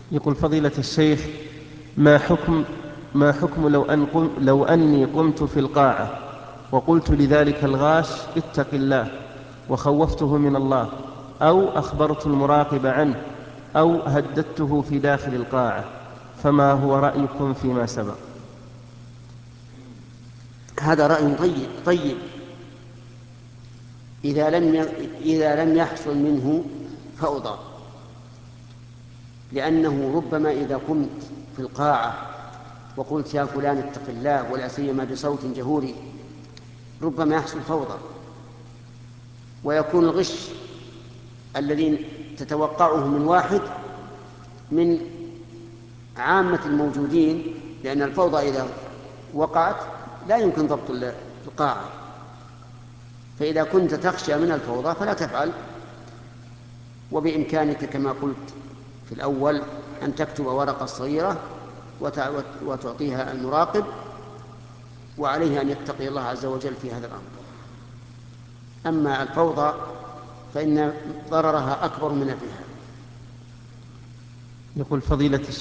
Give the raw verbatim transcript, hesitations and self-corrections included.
يقول فضيلة الشيخ: ما حكم ما حكم لو, أن قم لو أني قمت في القاعة وقلت لذلك الغاش اتق الله وخوفته من الله، أو أخبرت المراقب عنه، أو هددته في داخل القاعة، فما هو رأيكم فيما سبق؟ هذا رأي طيب طيب إذا لم إذا لم يحصل منه فوضى، لأنه ربما إذا قمت في القاعة وقلت يا فلان اتق الله ولا سيما بصوت جهوري ربما يحصل فوضى، ويكون الغش الذي تتوقعه من واحد من عامة الموجودين، لأن الفوضى إذا وقعت لا يمكن ضبط القاعة. فإذا كنت تخشى من الفوضى فلا تفعل، وبإمكانك كما قلت في الأول أن تكتب ورقة صغيرة وتعطيها المراقب، وعليه أن يتقي الله عز وجل في هذا الأمر. أما الفوضى فإن ضررها أكبر من نفعها. يقول فضيلة